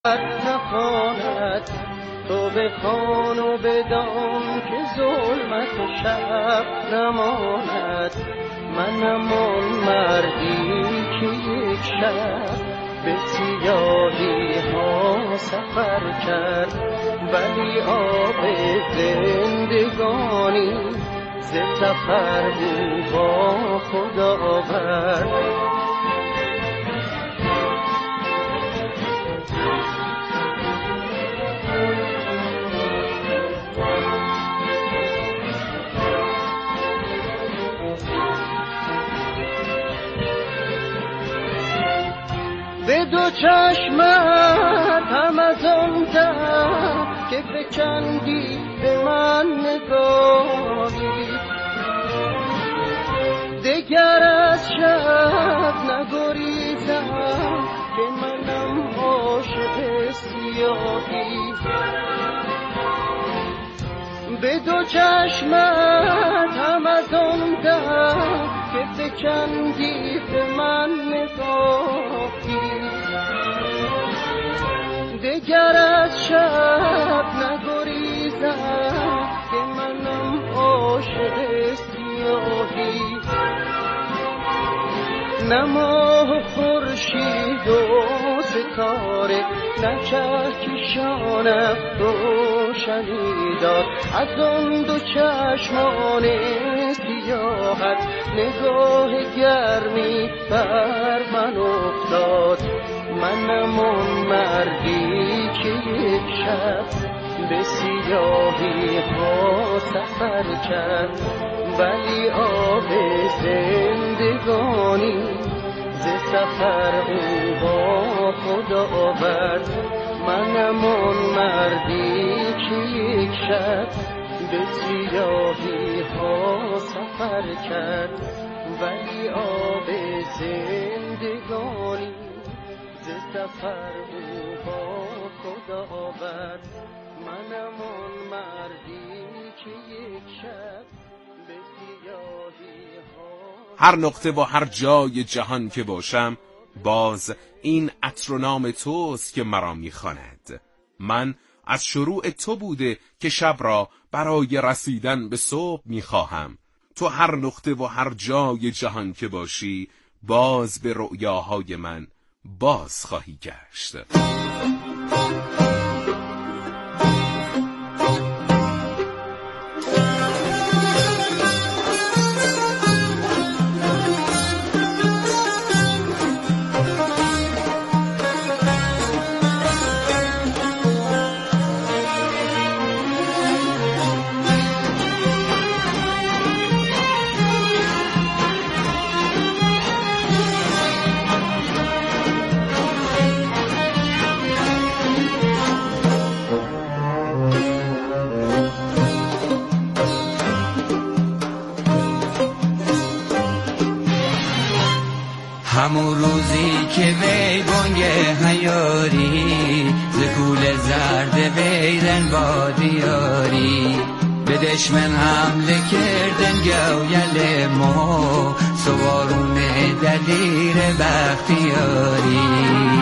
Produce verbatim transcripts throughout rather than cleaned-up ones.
نخواند تو بخوان و بدان که ظلمت شب نماند. منم آن مردی که یک شب به سیاهی ها سفر کرد، ولی آب زندگانی ز سفر او با خدا آورد. به دو چشمت هم از آن در که بکندی به من نگاهی، دگر از شب نگریزم که منم عاشق سیاهی. به دو چشمت هم از آن در که بکندی به من نگاهی، دگر از شب نگریزم که منم عاشق سیاهی. نه ماه خورشید و ستاره نه کهکشانم روشنی داد، از آن دو چشمان سیاهت نگاه گرمی بر من افتاد. منم آن مردی که یک شب به سیاهی ها سفر کرد، ولی آب زندگانی ز سفر او با خدا آورد. منم آن مردی که یک شب به سیاهی ها سفر کرد، ولی آب زندگانی ز سفر او با خدا آورد. منم آن مردی که یک شب به سیاهی ها. هر نقطه و هر جای جهان که باشم، باز این عطر و نام توست که مرا میخواند. من از شروع تو بوده که شب را برای رسیدن به صبح میخواهم. تو هر نقطه و هر جای جهان که باشی، باز به رؤیاهای من باز خواهی گشت. همون روزی که وی بانگ حیاری ز کول زرد ویرن با دیاری به دشمن حمله کردن گویل ما سوارون دلیر بختیاری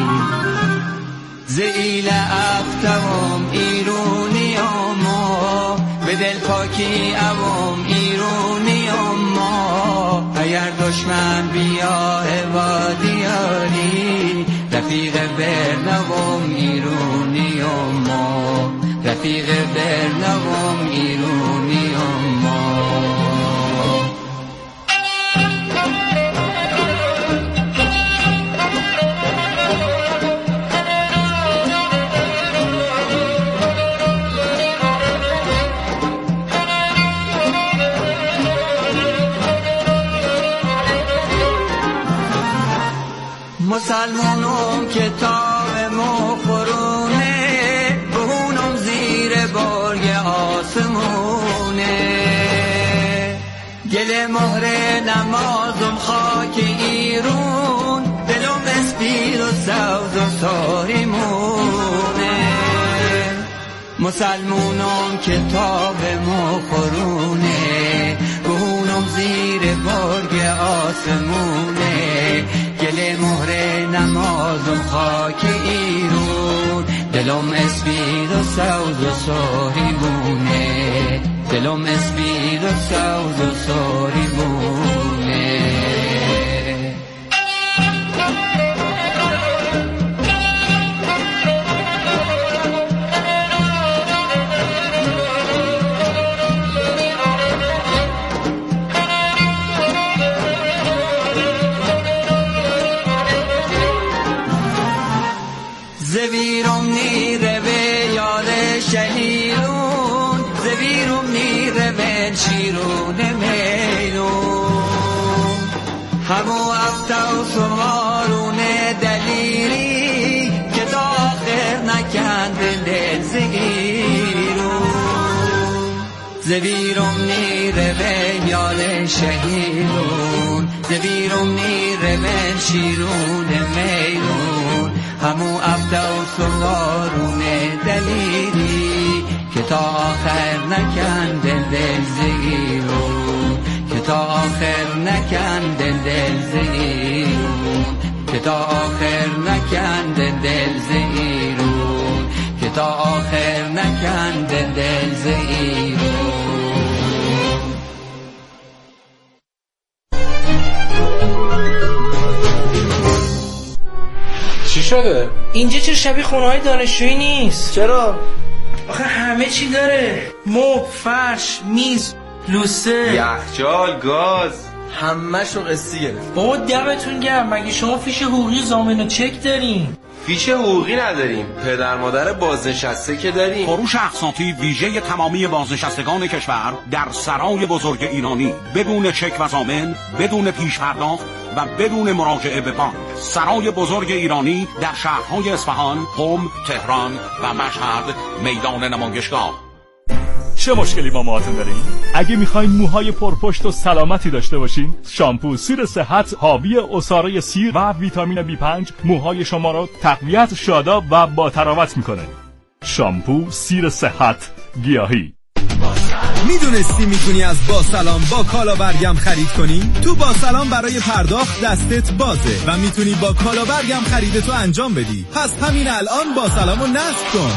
ز ایل افتوام ایرونی ما به دل پاکی اوام ایرونی ما اگر دشمن بیا و دیاری رفیق برنوام ایرونی ما رفیق برنوام ایرونی ما مسلمانم کتاب مخورونه بهونم زیر بارگ آسمونه گل مهر نمازم خاک ایرون دلم اسپیر و سوز و ساریمونه مسلمانم کتاب مخورونه بهونم زیر بارگ آسمونه گل مهر نمازم خاک ایرون دلم اسپید و سوز و سوریمونه دلم اسپید و سوز و سوریمونه زویرم نیره به یاد شهیرون زویرم نیره به شیرون میلون همو افتاو سمارون دلیری که تا آخر نکند دل زگیرون زویرم نیره به یاد شهیرون زویرم نیره به شیرون میلون همو ابدا و سوارون دلیری که تا آخر نکن دل دل زیرون که تا آخر نکن دل دل زیرون که تا آخر نکن دل دل زیرون که تا آخر نکن دل دل زیرون. چی شده؟ اینجا چه شبیه خونه‌های دانشجویی نیست. چرا؟ آخه همه چی داره، مبل، فرش، میز، لوسه، یخچال، گاز، همه‌شو قسطی گرفت. بابا دمتون گرم، مگه شما فیش حقوقی ضامن و چک دارین؟ فیش حقوقی نداریم، پدر مادر بازنشسته که داریم. فروش اقساطی ویژه تمامی بازنشستگان کشور در سرای بزرگ ایرانی بدون چک و ضامن، بدون پیش پرداخت و بدون مراجعه به بانک. سرای بزرگ ایرانی در شهرهای اصفهان، قم، تهران و مشهد، میدان نمایشگاه. چه مشکلی با موهاتون دارین؟ اگه میخواین موهای پرپشت و سلامتی داشته باشین، شامپو سیر صحت حاوی عصاره سیر و ویتامین بی پنج موهای شما رو تقویت، شاداب و با تراوت میکنه. شامپو سیر صحت گیاهی. میدونستی میتونی از با سلام با کالا برگم خرید کنی؟ تو با سلام برای پرداخت دستت بازه و میتونی با کالا برگم خریدتو انجام بدی. پس همین الان با سلامو نصب کن.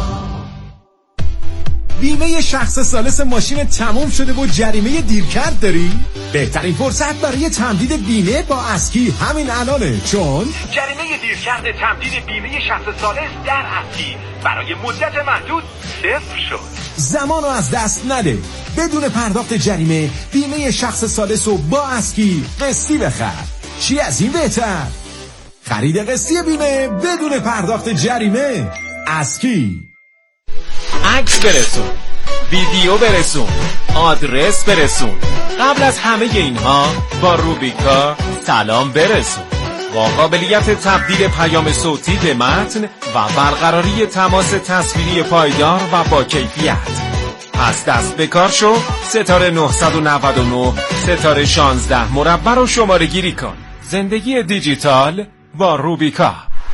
بیمه شخص ثالث ماشین تموم شده و جریمه دیرکرد داری؟ بهترین فرصت برای تمدید بیمه با اسکی همین الانه، چون جریمه دیرکرد تمدید بیمه شخص ثالث در اسکی برای مدت محدود صفر شد. زمانو از دست نده. بدون پرداخت جریمه بیمه شخص ثالث رو با اسکی قسطی بخر. چی از این بهتر؟ خرید قسطی بیمه بدون پرداخت جریمه. اسکی. عکس برسون، ویدیو برسون، آدرس برسون. قبل از همه اینها با روبیکا سلام برسون. با قابلیت تبدیل پیام صوتی به متن و برقراری تماس تصویری پایدار و با کیفیت. پس دست به کار شو، ستاره نه نه نه ستاره شانزده مربع رو شماره گیری کن. زندگی دیجیتال با روبیکا.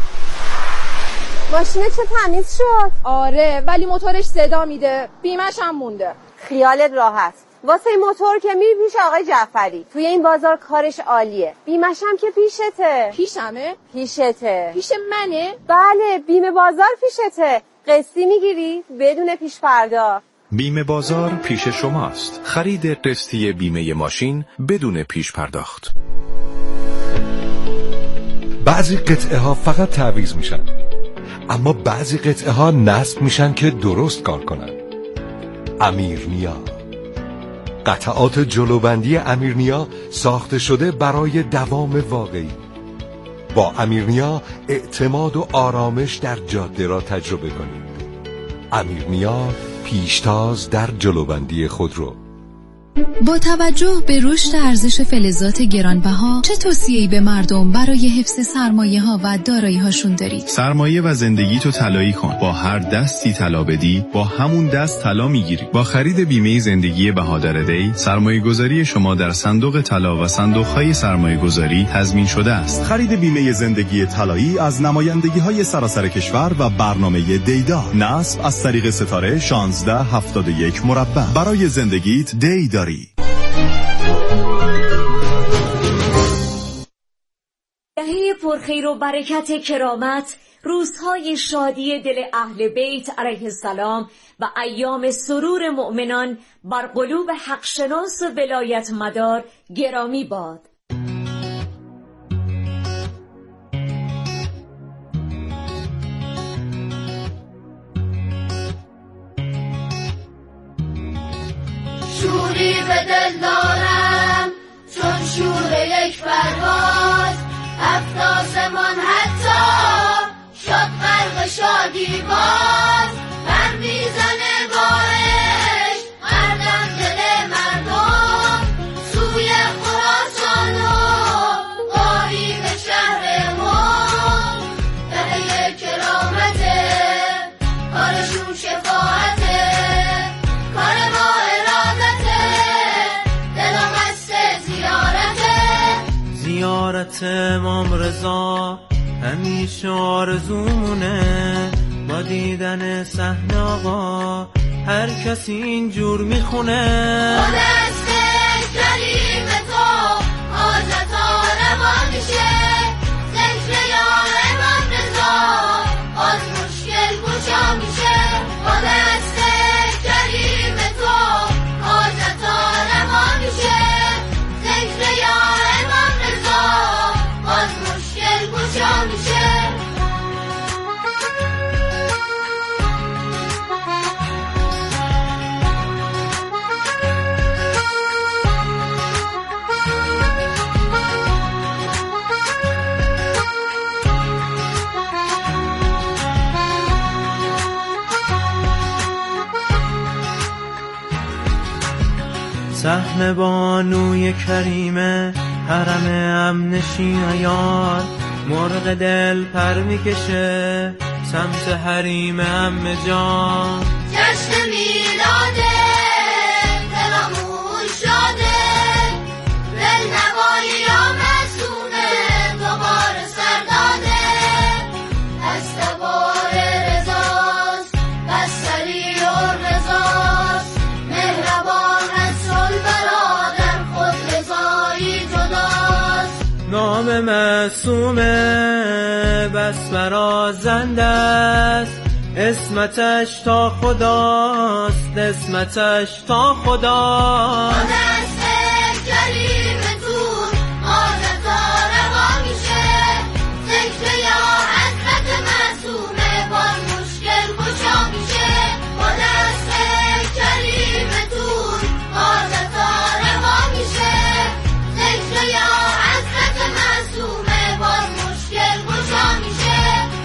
ماشینه چه تمیز شد؟ آره ولی موتورش صدا میده، بیمش هم مونده. خیالت راحت، واسه این موتور که میری پیش آقای جعفری، توی این بازار کارش عالیه. بیمش هم که پیشته. پیشمه؟ پیشته. پیش منه؟ بله، بیمه بازار پیشته. قسطی میگیری بدون پیش پرداخت. بیمه بازار پیش شماست. خرید قسطی بیمه ماشین بدون پیش پرداخت. بعضی قطعه ها فقط تعویض میشن، اما بعضی قطعه ها نصب میشن که درست کار کنن. امیرنیا، قطعات جلوبندی امیرنیا ساخته شده برای دوام واقعی. با امیرنیا اعتماد و آرامش در جاده را تجربه کنید. امیرنیا، پیشتاز در جلوبندی خودرو. با توجه به رشد ارزش فلزات گرانبها، چه توصیه‌ای به مردم برای حفظ سرمایه‌ها و دارایی‌هاشون دارید؟ سرمایه و زندگی تو طلایی کن. با هر دستی طلا بدی، با همون دست طلا میگیری. با خرید بیمه زندگی بهادر دی، سرمایه‌گذاری شما در صندوق طلا و صندوق‌های سرمایه‌گذاری تضمین شده است. خرید بیمه زندگی طلایی از نمایندگی‌های سراسر کشور و برنامه دیدا. نصب از طریق ستاره شانزده هفتاد و یک مربع. برای زندگیت دیدا. دهه پرخیر و برکت کرامت روزهای شادی دل اهل بیت علیه السلام و ایام سرور مؤمنان بر قلوب حقشناس و ولایت مدار گرامی باد. شوری به دل دارم چون شور یک پرواز، هفت آسمان حتی شد غرق شادی باز. بر میزنه بارش مردم دل مردم، سوی خراسان و غریب شهر ما. دهه کرامته کارشون شفاعته، کار ما ارادته، دلم قصد زیارته. زیارت امام رضا همیشه آرزومونه، با دیدن صحنه آقا هر کسی اینجور میخونه. با دست کریم تو حاجتا روا میشه، ذکر یا امام رضا باز مشکل کجا میشه. با دست کریم تو حاجتا روا میشه، ذکر یا امام رضا باز مشکل کجا میشه. صحن بانوی کریمه حرم امنشین عیار، مرغ دل پر میکشه سمت حریم عمه جان. جشن میلاده دلمون شاده، دل نوایی یا معصومه دوباره سر داده. استوار رضاست بستری و رضاست، مهربان رسول برادر خود رضایی جداست. نام معصومه بس برازنده است، اسمتش تا خداست، اسمتش تا خداست. با دست کریمتون حاجتا روا میشه، ذکر یا حضرت معصومه باز مشکل کجا میشه. با دست کریمتون حاجتا روا میشه، ذکر یا حضرت معصومه باز مشکل کجا میشه.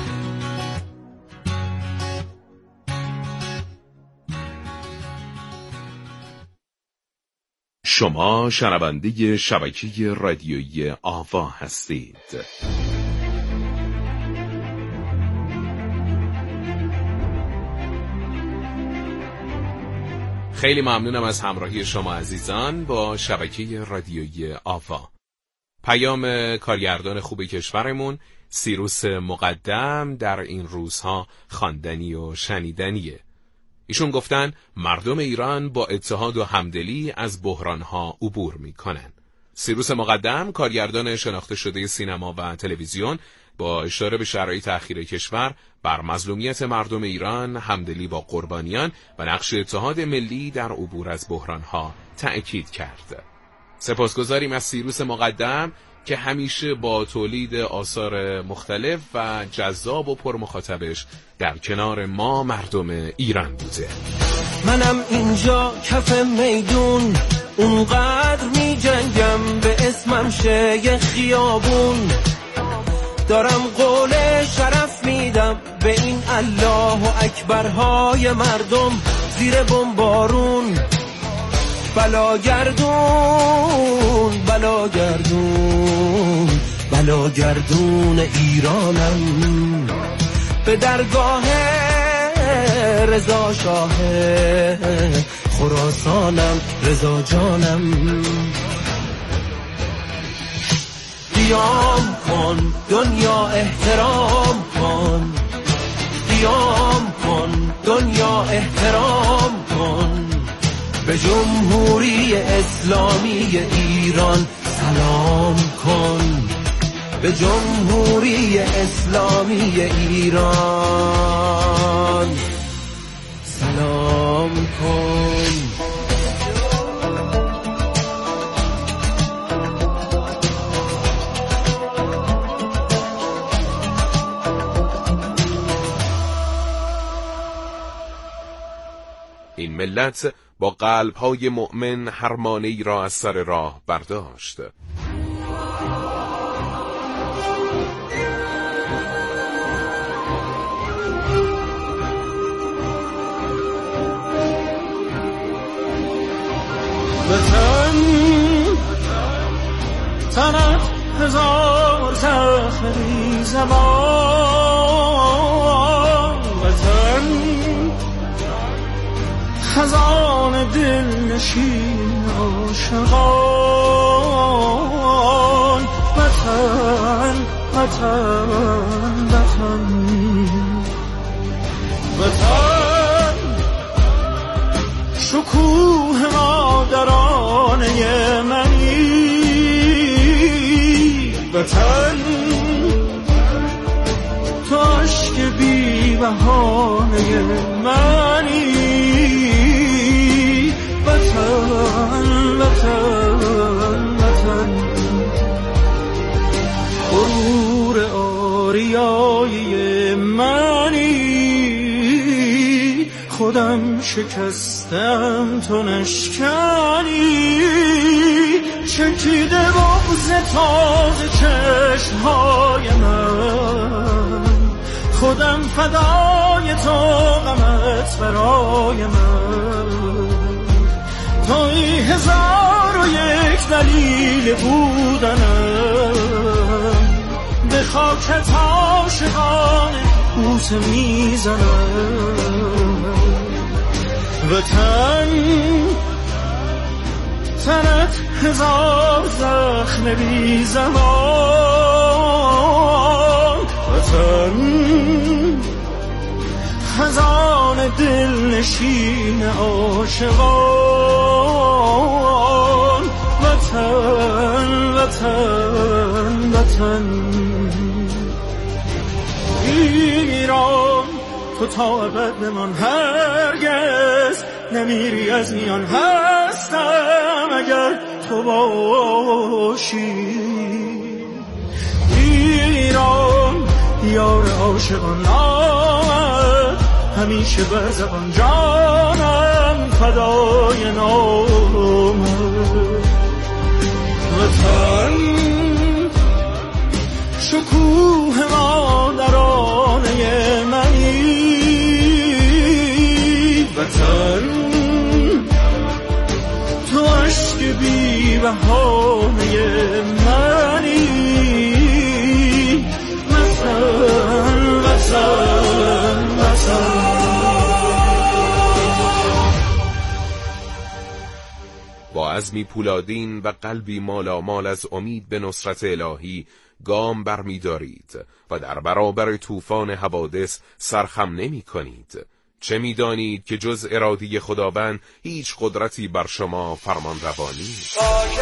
شما شنونده شبکه رادیویی آوا هستید. خیلی ممنونم از همراهی شما عزیزان با شبکه رادیویی آوا. پیام کارگردان خوب کشورمون سیروس مقدم در این روزها خواندنی و شنیدنیه. ایشون گفتن مردم ایران با اتحاد و همدلی از بحرانها عبور میکنن. سیروس مقدم کارگردان شناخته شده سینما و تلویزیون با اشاره به شرایط اخیر کشور بر مظلومیت مردم ایران، همدلی با قربانیان و نقش اتحاد ملی در عبور از بحرانها تأکید کرد. سپاسگزاریم از سیروس مقدم که همیشه با تولید آثار مختلف و جذاب و پرمخاطبش در کنار ما مردم ایران بوده. منم اینجا کف میدون اونقدر می جنگم به اسمم شه یه خیابون، دارم قول شرف میدم به این الله و اکبرهای مردم زیر بمبارون. بلا گردون بلا گردون بلا گردون ایرانم، به درگاه رضا شاه خراسانم، رضا جانم. قیام کن دنیا احترام کن، قیام کن دنیا احترام کن، به جمهوری اسلامی ایران سلام کن. به جمهوری اسلامی ایران سلام کن. این ملت با قلب‌های مؤمن هر مانعی را از سر راه برداشت. وطن تنت هزار زخمی زمان، وطن خزان دل نشین عاشقان، وطن وطن وطن وطن شکوه مادرانه منی، وطن تو عشق بی بهانه منی، وطن وطن وطن غرور آریایی منی، خودم شکستم تو نشکنی، چکیده بغض تازه چشمهای من، خودم فدای تو غمت برای من، توی هزار و یک دلیل بودنم، به خاکت عاشقانه بوسه میزنم، وطن تنت هزار زخم بی زمان، وطن خزان دل نشین عاشقان، وطن وطن وطن ایران تو تا ابد بمان، هرگز نمیری از میان، هستم اگر تو باشی. ایران یار عاشقان آمد، همیشه بر زبان جانم فدای نامت، وطن شکوه مادرانه منی، وطن تو عشق بی بهانه منی، وطن وطن وطن. با عزمی پولادین و قلبی مالامال از امید به نصرت الهی گام برمی دارید و در برابر طوفان حوادث سرخم نمی کنید. چه می دانید که جز ارادی خداوند هیچ قدرتی بر شما فرمان روانی نیست.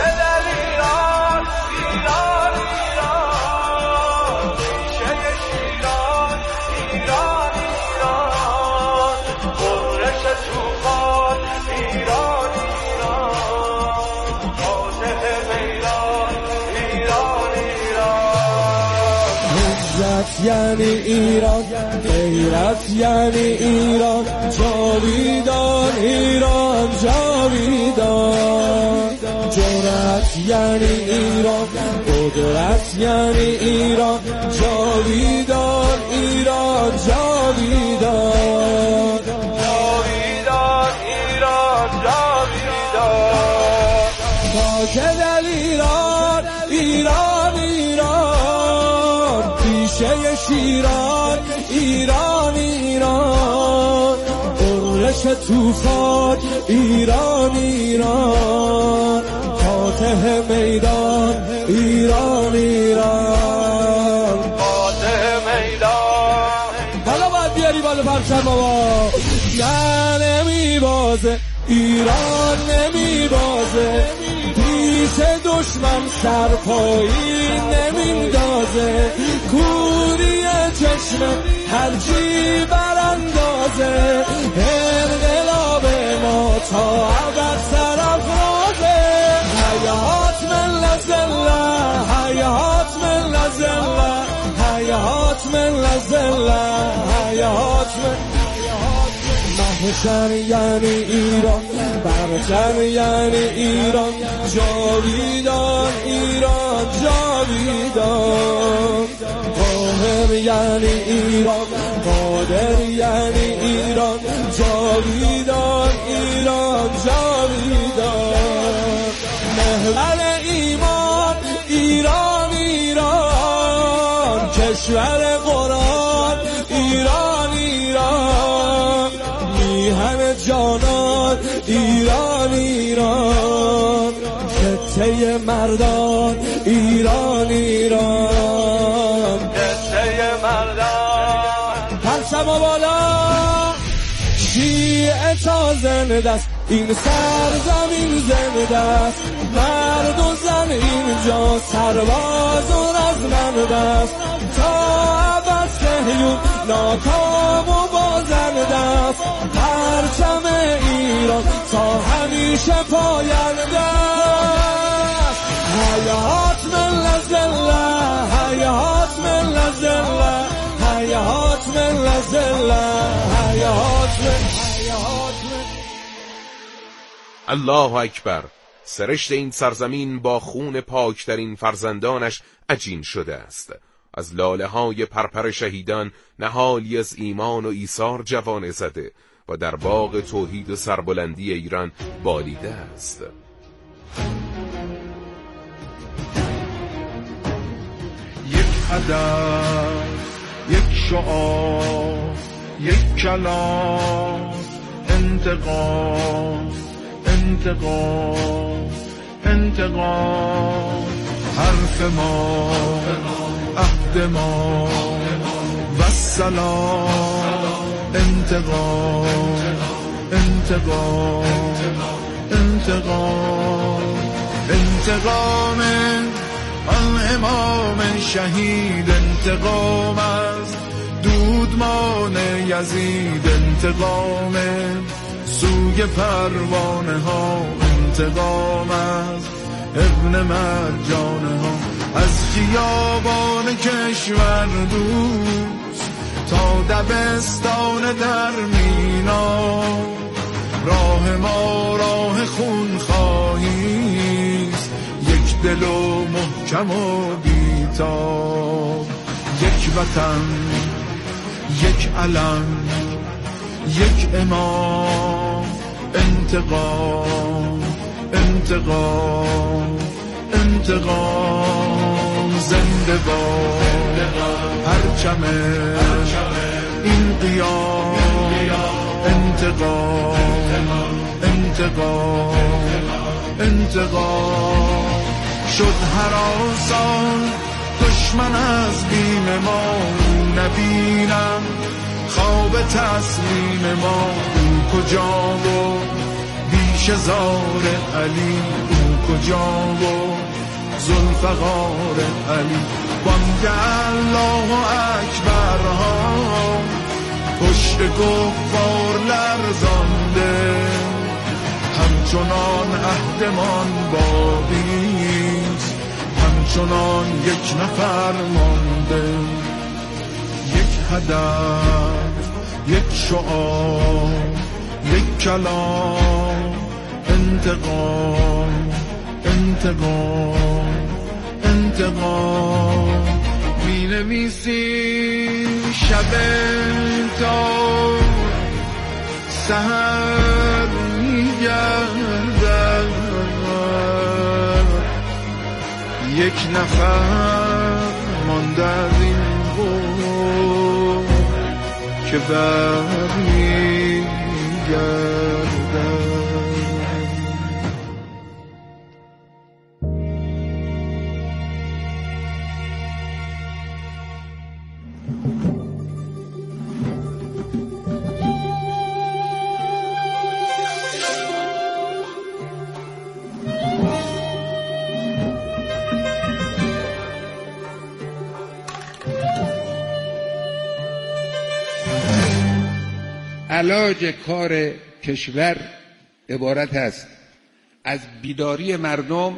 یعنی ایران، غیرت یعنی ایران، جاویدان ایران جاویدان، جرأت یعنی ایران، قدرت یعنی ایران، جاویدان ایران جاویدان، جاویدان ایران جاویدان، تا که دل ایران ایران ایران، پیشه شیران ایران ایران، قرش طوفان ایران ایران، فاتح میدان ایران ایران، فاتح میدان. حالا باید بیاری بالا پرچم بابا. نه نمی بازه ایران، نمی بازه، پیش واسه دشمن سرپایی نمیندازه، کوری چشم هرچی براندازه، انقلاب ما تا ابد سرافرازه. حیات من لزله، حیات من لزله، حیات من لزله، حیات من محشر یعنی ایران، برتر یعنی ایران، جاویدان ایران جاویدان. قاهر یعنی ایران، قادر یعنی ایران، جاویدان ایران جاویدان. محور ایمان ایران ایران، کشور قرآن ایران ایران، میهن جانان ایران ایران، خطه مردان ایران ایران، خطه مردان. پرچم بالا شیعه تا زنده است، این سرزمین زنده است، مرد و زن اینجا سرباز و رزمنده است، تا ابد صهیون ناکام و بازنده است، پرچم ایران تا همیشه پاینده است. حیات من لزله، حیات من لزله، حیات من لزله، حیات من. الله اکبر. سرشت این سرزمین با خون پاکترین فرزندانش عجین شده است. از لاله های پرپر شهیدان نهالی از ایمان و ایثار جوانه زده و در باغ توحید و سربلندی ایران بالیده است. یک هدف، یک شعار، یک کلام، انتقام انتقام انتقام. حرف ما، عهد ما و سلام. انتقام انتقام انتقام انتقام آن امام شهید، انتقام از دودمان یزید، انتقام سوی پروانه ها، انتقام از ابن مرجانه ها، از خیابان کشور دوست تا دبستان در مینا. راه ما راه خون خواهیست، یک دل و محکم و بیتاب، یک وطن، یک علم، یک امام. انتقام انتقام انتقام. زنده باد پرچم این قیام. انتقام انتقام انتقام. شد هراسان دشمن از بیم ما، نبینم خواب تسلیم ما. او کجا و بیش زار علی، او کجا و ذوالفقار علی. بانگ الله اکبر ها پشت کفار لرزانده، همچنان عهدمان باقیست، همچنان یک نفر مانده. یک هدف، یک شعار، یک کلام. انتقام انتقام انتقام. می نویسیم شب تا سحر می گردد، یک نفر مانده از این قوم که بر می گردد. علاج کار کشور عبارت است از بیداری مردم،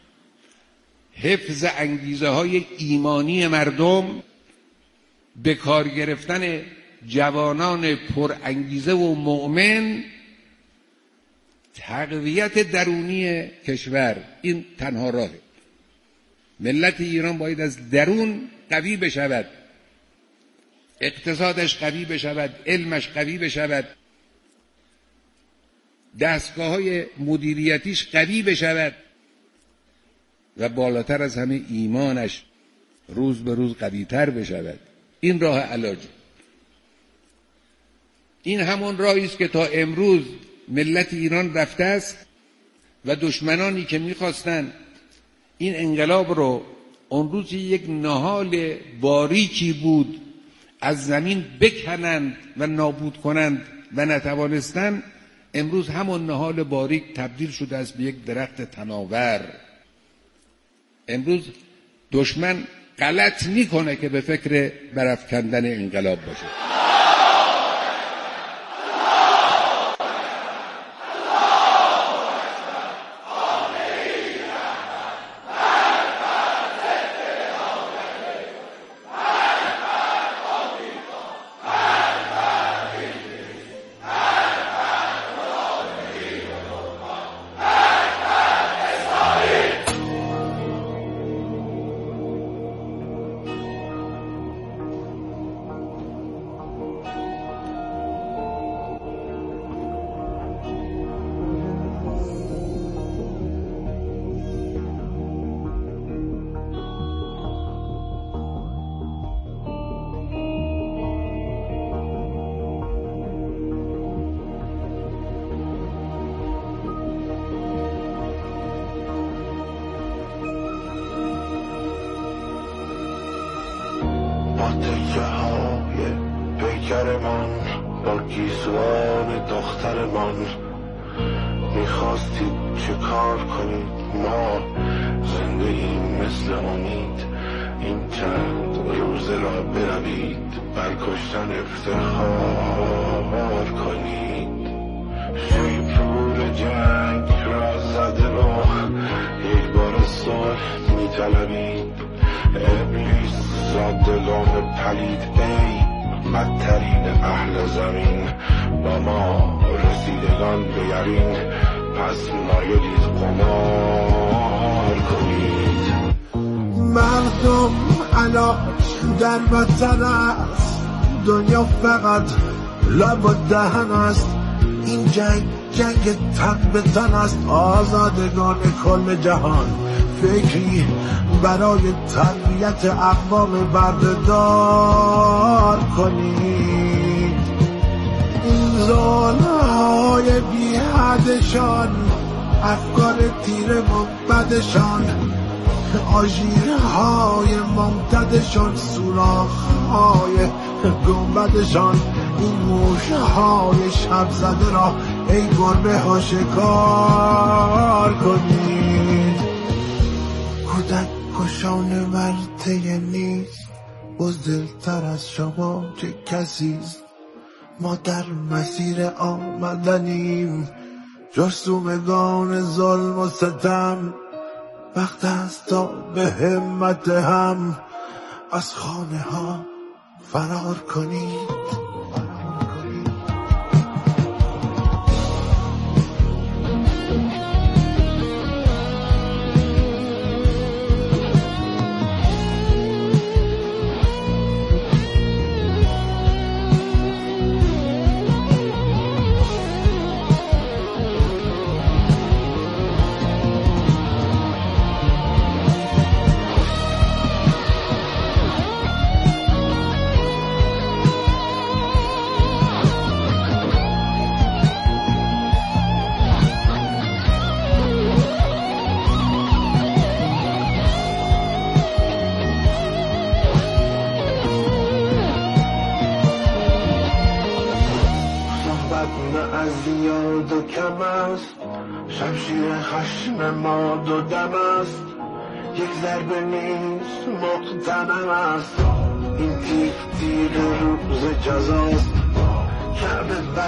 حفظ انگیزه های ایمانی مردم، به کار گرفتن جوانان پر انگیزه و مؤمن، تقویت درونی کشور. این تنها راهه. ملت ایران باید از درون قوی بشود، اقتصادش قوی بشود، علمش قوی بشود، دستگاه های مدیریتیش قوی بشود و بالاتر از همه ایمانش روز به روز قوی تر بشود. این راه علاج. این همون راهی است که تا امروز ملت ایران رفته است و دشمنانی که میخواستن این انقلاب رو اون روز یک نهال باریکی بود از زمین بکنند و نابود کنند و نتوانستند، امروز همون نهال باریک تبدیل شده است به یک درخت تناور. امروز دشمن غلط میکنه که به فکر برافکندن انقلاب باشه. تکه‌های پیکرمان با گیسوان دخترمان، میخواستید چه کار کنید؟ ما زنده ایم مثل امید، این چند روزه را بروید بر کشتن افتخار کنید. شیپور جنگ را زده رو یک بار صلح میطلبید. ابلیس زادگان پلید ای بدترین اهل زمین، با ما رسیدگان به یقین پس نایدید قمار کنید. مردم علاج در وطن است، دنیا فقط لب و دهن است. این جنگ جنگ تن به تن است. آزادگان کل جهان فکری برای تربیت اقوام بردهدار کنید. این ظلم‌های بی حدشان، افکار تیر مبدشان، آژیرهای ممتدشان، سوراخ‌های گنبدشان، این موشهای شب زده را ای گربه ها شکار کنید. کودک کشان مرته نیست، بزدلتر از شما چه کسیست. ما در مسیر آمدنیم، جرثومگان ظلم و ستم. وقت است تا به همت هم از خانه ها فرار کنید. شمشیر خشم ما دو دم است، یک ضربه نیست مقتنم است. این تیغ تیغ روز جزاست کعبه